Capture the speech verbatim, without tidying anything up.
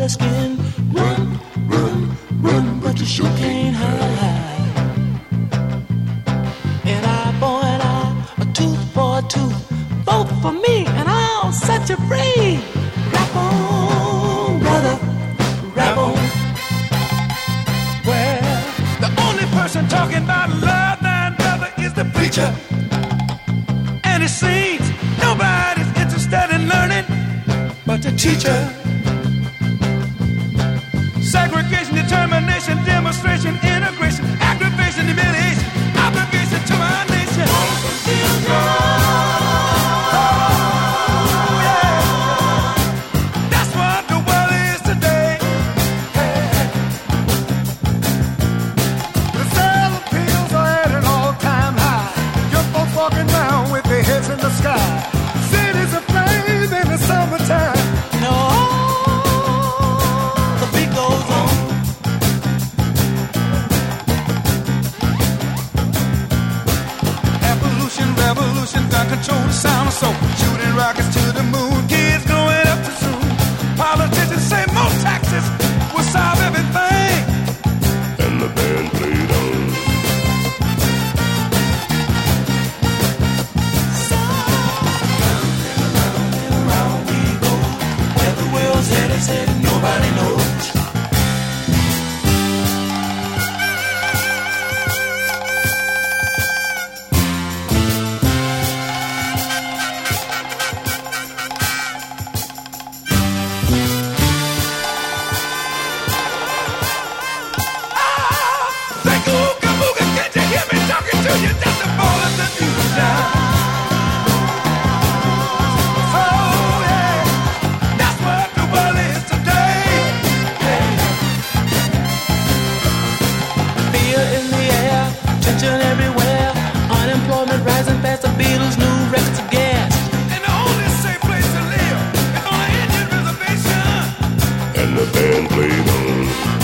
color skin. Run, run, run, but you sure can't hide. An eye for an eye, a tooth for a tooth. Vote for me and I'll set you free. Rap on, brother, rap on. Well, the only person talking about love and brother is the preacher. And it seems nobody's interested in learning but the teacher. Segregation, determination, demonstration, integration, aggravation, humiliation, obligation to our nation. Oh, yeah. That's what the world is today. The sale of pills are at an all-time high. Young folks walking around with their heads in the sky. Cities aflame in the summertime. No, the beat goes on. Evolution, revolution, gun control, the sound of soul. Shooting rockets to the moon, kids growing up too soon. Politicians say more taxes will solve everything. And the band played on. Headed, headed, nobody knows. Think ooga booga, can't you hear me talking to you? Just the ball of the music now. Everywhere, unemployment rising fast, the Beatles' new records of gas. And the only safe place to live is on an Indian reservation. And the band played on.